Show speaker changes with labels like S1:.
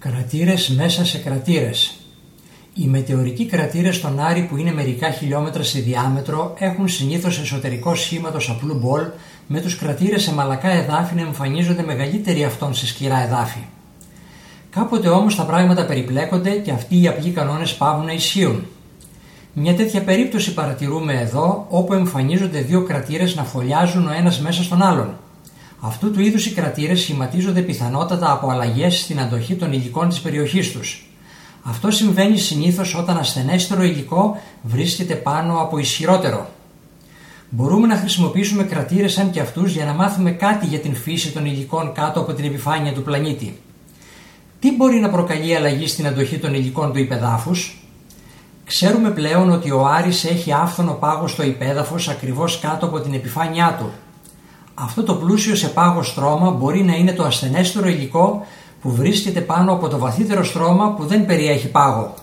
S1: Κρατήρες μέσα σε κρατήρες. Οι μετεωρικοί κρατήρες στον Άρη, που είναι μερικά χιλιόμετρα σε διάμετρο, έχουν συνήθως εσωτερικό σχήματος απλού μπολ, με τους κρατήρες σε μαλακά εδάφη να εμφανίζονται μεγαλύτεροι αυτών σε σκληρά εδάφη. Κάποτε όμως τα πράγματα περιπλέκονται και αυτοί οι απλοί κανόνες πάβουν να ισχύουν. Μια τέτοια περίπτωση παρατηρούμε εδώ, όπου εμφανίζονται δύο κρατήρες να φωλιάζουν ο ένας μέσα στον άλλον. Αυτού του είδους οι κρατήρες σχηματίζονται πιθανότατα από αλλαγές στην αντοχή των υλικών της περιοχής τους. Αυτό συμβαίνει συνήθως όταν ασθενέστερο υλικό βρίσκεται πάνω από ισχυρότερο. Μπορούμε να χρησιμοποιήσουμε κρατήρες σαν και αυτούς για να μάθουμε κάτι για την φύση των υλικών κάτω από την επιφάνεια του πλανήτη. Τι μπορεί να προκαλεί αλλαγή στην αντοχή των υλικών του υπεδάφους? Ξέρουμε πλέον ότι ο Άρης έχει άφθονο πάγο στο υπέδαφος ακριβώς κάτω από την επιφάνειά του. Αυτό το πλούσιο σε πάγο στρώμα μπορεί να είναι το ασθενέστερο υλικό που βρίσκεται πάνω από το βαθύτερο στρώμα που δεν περιέχει πάγο.